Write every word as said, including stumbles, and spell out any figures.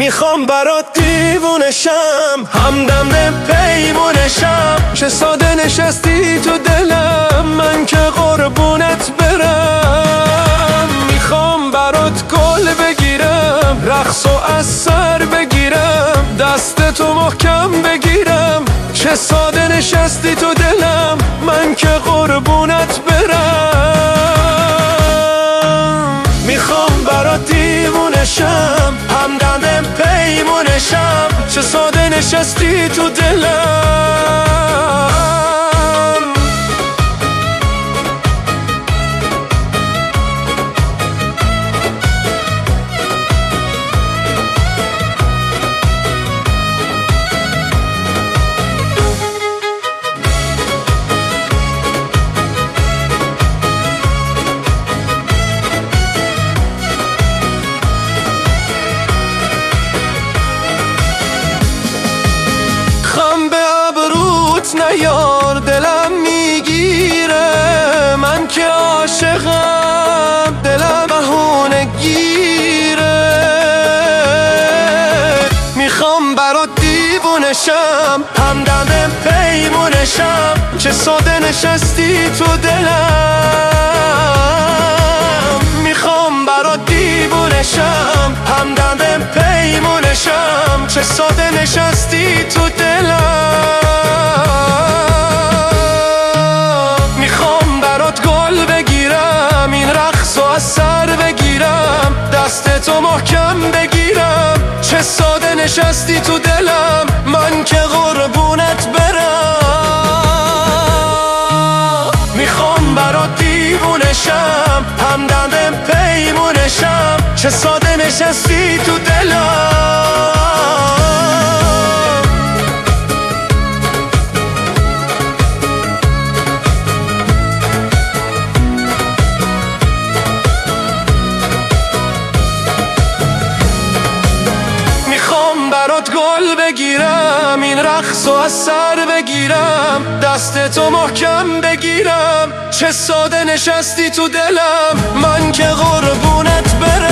میخوام برات دیوونشم، همدم پیمونشم. چه ساده نشستی تو دلم، من که قربونت برم. میخوام برات گل بگیرم، رقص و از سر بگیرم، دست تو محکم بگیرم. چه ساده نشستی تو دلم، من که قربونت برم. میخوام برات دیوونشم، همدم پیمونشم. چه ساده نشستی تو دلم. نیار دلم میگیره، من که عاشقم دلم بهونه گیره. میخوام برات دیوونشم، همدم پیمونشم. چه ساده نشستی تو دلم. میخوام برات دیوونشم، همدم پیمونشم. چه ساده نشستی تو دلم. دست تو محکم بگیرم، چه ساده نشستی تو دلم، من که قربونت برم. میخوام برات دیوونشم، همدم پیمونشم. چه ساده نشستی تو دلم. گل بگیرم، این رقص و از سر بگیرم، دست تو محکم بگیرم. چه ساده نشستی تو دلم، من که قربونت برم.